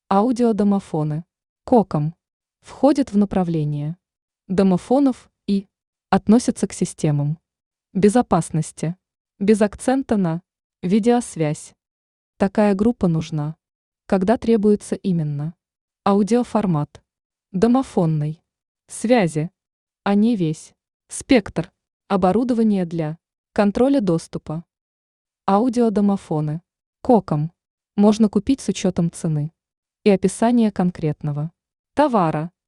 Аудиодомофоны. КОКом. Входят в направление домофонов и относятся к системам безопасности. Без акцента на видеосвязь. Такая группа нужна, когда требуется именно аудиоформат домофонной связи, а не весь спектр оборудования для контроля доступа. Аудиодомофоны. КОКом можно купить с учетом цены и описания конкретного товара.